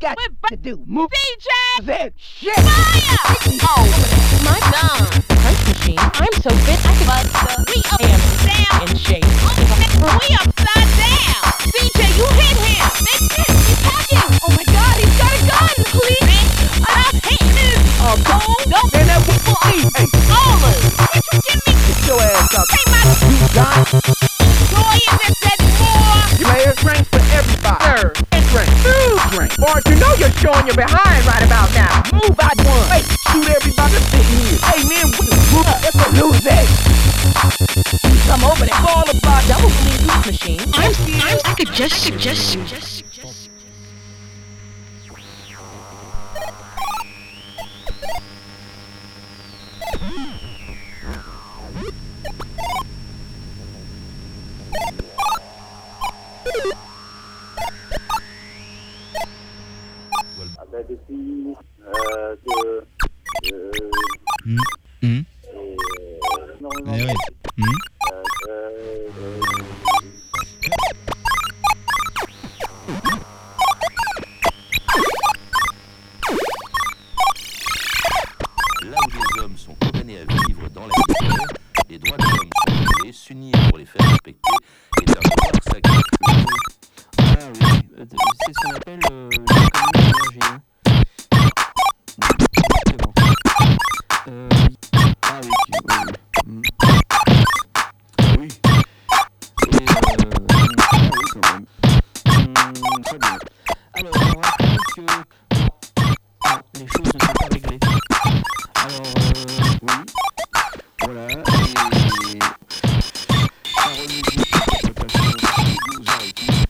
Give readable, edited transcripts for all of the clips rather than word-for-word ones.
got to do. Move DJ! that shit. Fire! Oh, my God. Punch machine. I'm so fit I could We am down. in shape. We upside down. DJ, you hit him. That's it. He's hacking. Oh my God, he's got a gun. Please. I'm hitting him. Cold. Don't Man, that was for me. Hey, Ballers. What you give me? get your ass up. Take my You got joy in this that more. player drinks for everybody. Sir, and drink. Food drink. Or you know you're showing your behind right about now. Move out one. Hey, shoot everybody sitting here. Hey, man, we move up. It's a lose that. Come over there. All about double believe punch machine. I could just. Depuis Là où les hommes sont condamnés à vivre dans la misère, les droits de l'homme sont appelés, s'unir pour les faire respecter est un devoir sacré. Ah oui, c'est ce qu'on appelle l'économie d'énergie. Hein. Exactement. Ah oui, oui. Ah oui. Et ah oui, quand même. Très bien. Alors, on rappelle que non, les choses ne sont pas réglées. Alors, oui. Voilà. Et parole musique, interprétation, vous arrêtez.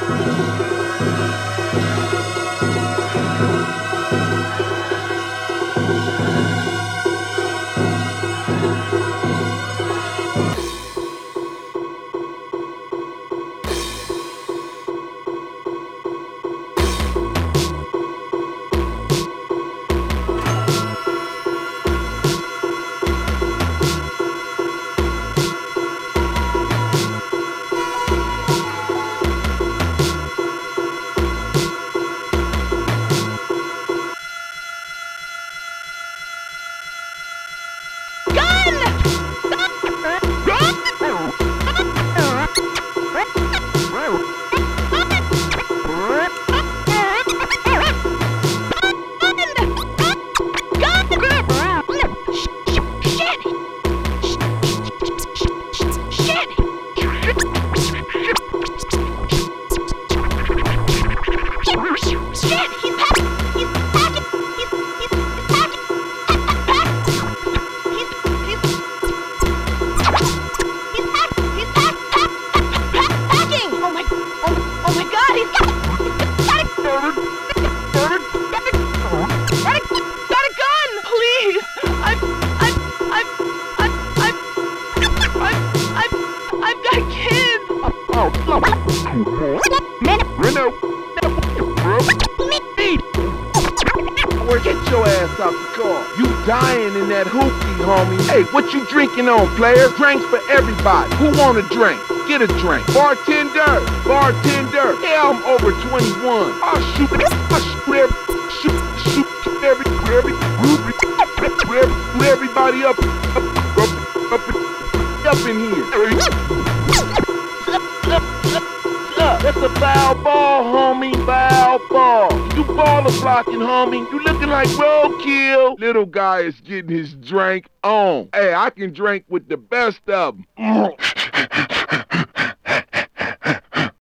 Get your ass out the car. You dying in that hoopty, homie. Hey, what you drinking on, player? Drinks for everybody. Who want a drink? Get a drink. Bartender. Yeah, I'm over 21. I'll shoot everybody up in here. That's a foul ball, homie. Foul ball. You baller blocking, homie. You looking like roadkill. Little guy is getting his drink on. Hey, I can drink with the best of them.